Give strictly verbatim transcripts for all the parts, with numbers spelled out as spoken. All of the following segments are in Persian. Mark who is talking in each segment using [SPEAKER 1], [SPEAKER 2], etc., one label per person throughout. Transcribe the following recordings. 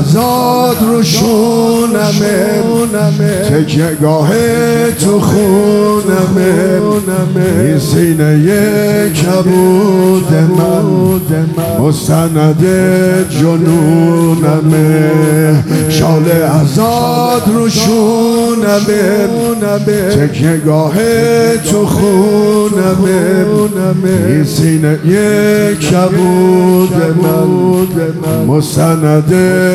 [SPEAKER 1] ازاد رو شونمه، تکیه گاه تو خونمه، این سینه کبود من مستند جنونمه، شال ازاد رو شونمه، تکیه گاه تو خونمه، این سینه کبود من مستند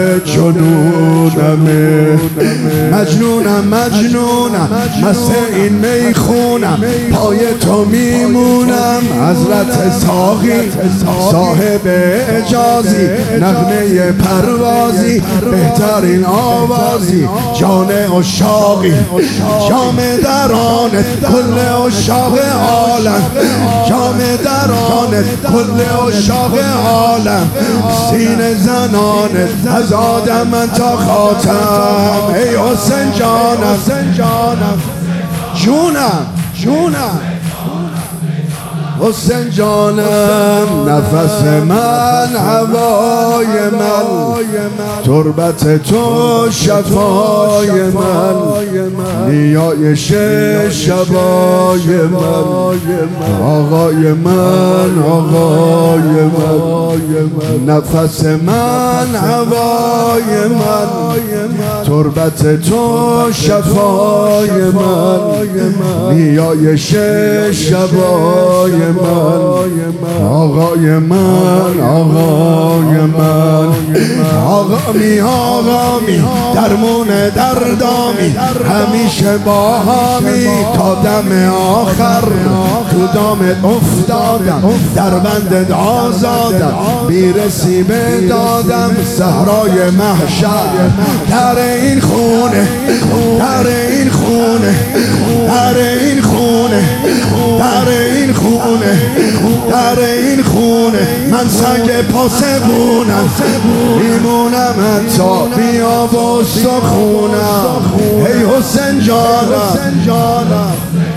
[SPEAKER 1] جنونمه. مجنونم مجنونم مست این میخونم، پای تو میمونم حضرت ساقی، صاحب اجازی، نغمه پروازی، بهترین آوازی، جان عشاقی، جام درانت کل عشاق عالم، جام درانت کل عشاق عالم، سینه زنانت از آدم من تا خاتم. ای حسین جانم جونم جونم حسین جانم، نفس من هوای من، تربت تو شفای من، نیایش شبای من، آقای من آقای من، نفس من هوای من، تربت تو شفای من، نیایش شبای من، آقای من آقای من، آقامی آقامی درمون دردامی، همیشه با همی تا دم آخر، تو دامت افتادم در بندت آزادم، بیرسی به دادم صحرای محشر، در این خونه در این خونه در این خونه در این خونه در این خونه من سنگ پاسبونم، میمونم حتی بیا و استخونم. ای حسین جانم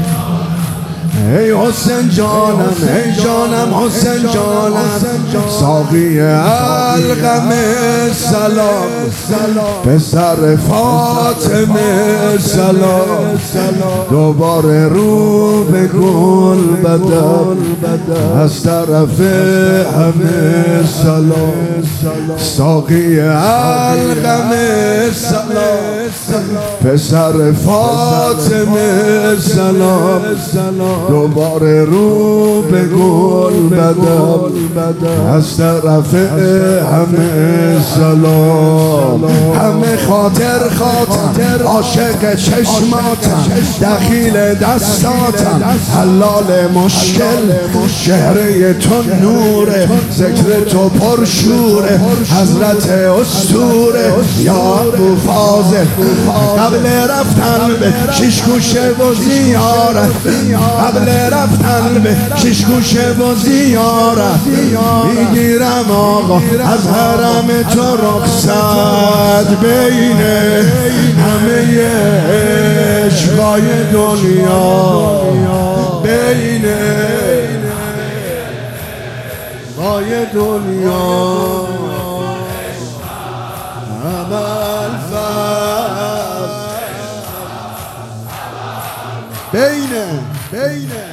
[SPEAKER 1] ای حسین جانم ای جانم حسین جانم، ساقی القم سلام، پسر فاطمه سلام، دوباره رو به گل بدم، از طرف همه سلام، ساقی القم سلام، پسر فاطمه سلام، دوباره رو به گل بدم، از طرف همه سلام، همه خاطر خاطر عاشق چشماتم، دخیل دستاتم، حلال مشکل، چهره تو نوره، ذکر تو پرشوره، حضرت اسطوره یا ابو فاضل، قبل رفتن به شش گوشه و زیارت، قبل رفتن به شش گوشه و زیارت، میگیرم آقا از حرم تو رخصت، بین همه عشقای دنیا، بین عشقای دنیا، عمل فضل بین بین